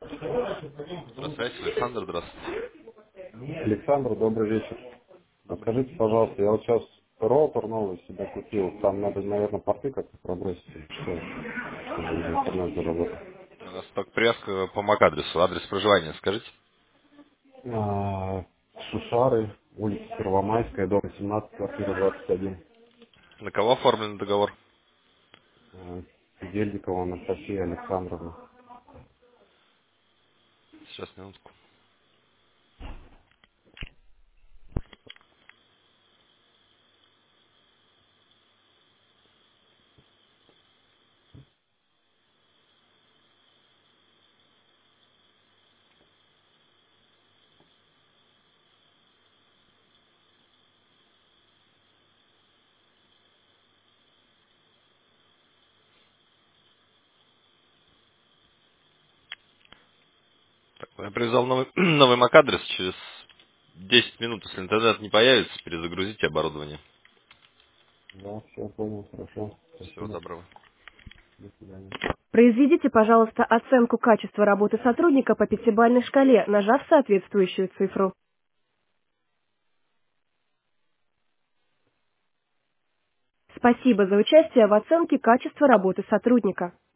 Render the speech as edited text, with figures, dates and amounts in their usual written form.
Здравствуйте, Александр, здравствуйте. Александр, добрый вечер. Скажите, пожалуйста, я вот сейчас роутер новый себе купил. Там надо, наверное, порты как-то пробросить, или что, чтобы интернет заработал. У нас только привязка по МАК-адресу. Адрес проживания скажите. Шушары, улица Первомайская, дом 17, квартира 21. На кого оформлен договор? Дельникова Анастасия Александровна. Сейчас, минутку. Так, я привязал новый, новый МАК-адрес. Через 10 минут, если интернет не появится, перезагрузите оборудование. Да, все, понял, хорошо. Всего Спасибо. доброго. До свидания. Произведите, пожалуйста, оценку качества работы сотрудника по пятибалльной шкале, нажав соответствующую цифру. Спасибо за участие в оценке качества работы сотрудника.